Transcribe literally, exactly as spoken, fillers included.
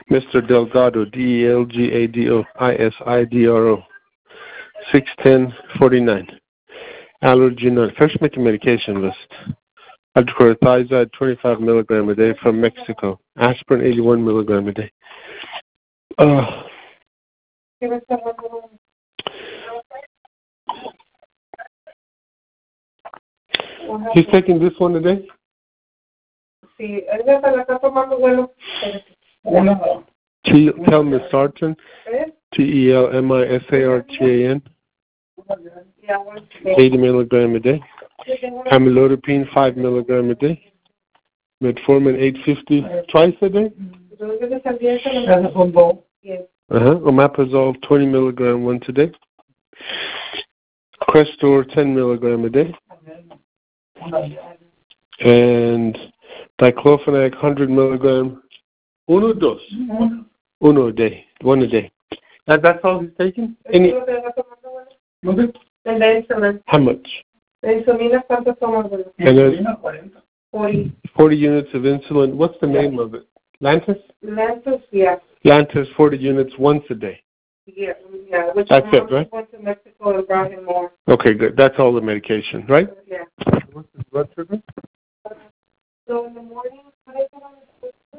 Mister Delgado, D E L G A D O I S I D R O, six ten forty-nine. Allergen. First, make a medication list. Hydrochlorothiazide, twenty-five milligram a day from Mexico. Aspirin, eighty-one milligram a day. Uh, he's taking this one today? Sí, ella se la está tomando, bueno. T- Telmisartan, T E L M I S A R T A N, eighty milligram a day. Amlodipine, five milligram a day. Metformin, eight fifty, twice a day. Uh-huh. Omeprazole, twenty milligram once a day. Crestor, ten milligram a day. And diclofenac, one hundred milligram. Uno, dos. Uno a day. One a day. That, that's all he's taking? Any? How much? And there's forty. forty units of insulin. What's the name of it? Lantus? Lantus, yeah. Lantus, forty units once a day. Yeah, yeah. Which That's it, right? Went to Mexico and brought him more. Okay, good. That's all the medication, right? Yeah. What's his blood sugar?